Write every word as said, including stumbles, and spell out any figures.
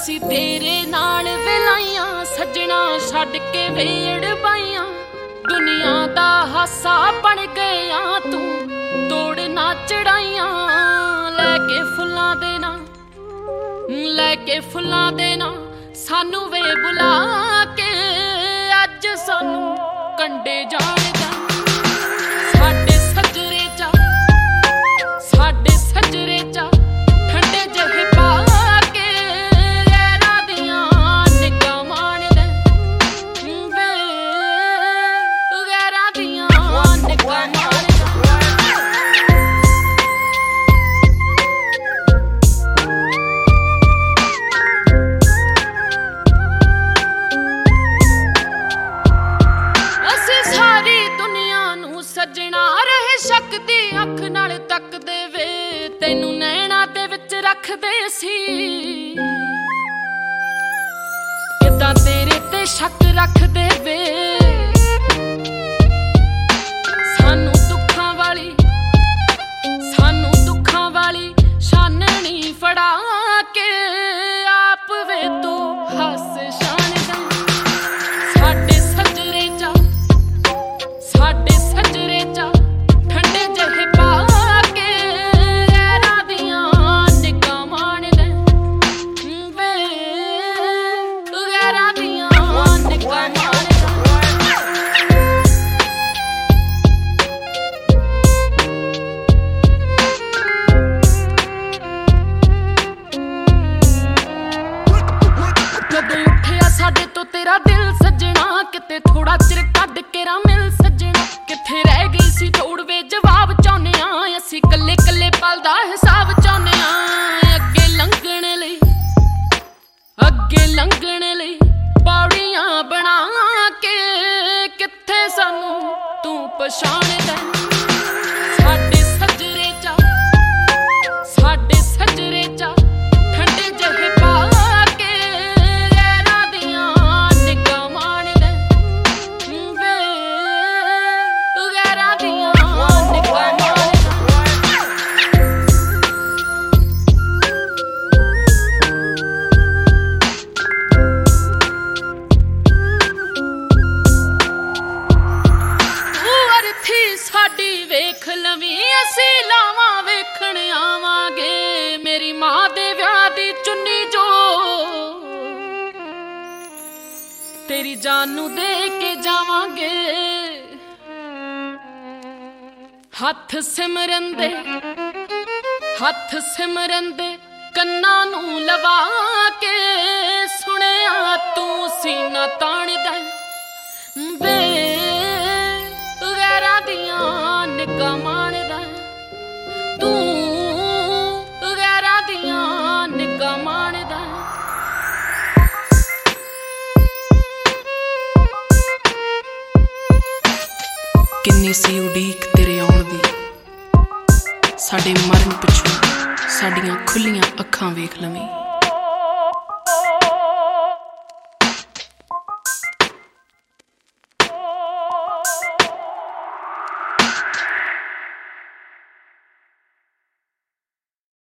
ਅਸੀਂ तेरे नाल वेलाइयां सजना छड्ड के वेड़ पाइयां दुनिया दा हासा बन गया तू तोड़ ना चढ़ाइयां लैके फुल्लां दे ना लैके फुल्लां दे ना सानू वे बुला के अज सानू कंडे जाण दा साडे सजरे चा साडे सजरे चा ठंडे जहे पा के गैरां दियां निगां माणदे वे गैरां दियां निगां माणदे सजना रहे शक दी अख नाल तकदे वे तैनू नैना दे विच रखदे सी किदां तेरे ते शक रखदे वे सानू दुखां वाली सानू दुखां वाली शाननी फड़ा के आप वे तू हस शान दा साडे सजरे चा साडे सजरे चा ठंडे जहे पा के गैरां दियां निगां माणदे वे गैरां दियां निगां माणदे कदों उठिया साडे तो तेरा दिल सजना किते थोड़ा चिर कढ के रा मिल सजना किथे रह गई सी थोड़ वे जवाब चाहुंदे आ असीं कल्ले कल्ले पल दा हिसाब चाहुंदे आ अगे लंघण लई अगे लंघण लई पौड़ियां बना के किथे सानू तू पछाणदा साडे सजरे चा साडे सजरे चा ठंडे जहे पा के गैरां दियां निगां माणदे वे गैरां दियां निगां माणदे तू अरथी साडी वेख लवीं असीं लावां वेखण आवांगे मेरी मां दे विआह दी चुन्नी जो तेरी जान नू दे के जावांगे हथ सिमरन दे हथ सिमरन दे कन्नां नू लवा के सुणिया तू सीना ताणदा वे गैरां दियां निगां माणदा तू गैरां दियां निगां माणदा किन्नी सी उड़ीक तेरे आउण दी साडे मरण पिछों साडियां खुलियां अखां वेख लवीं।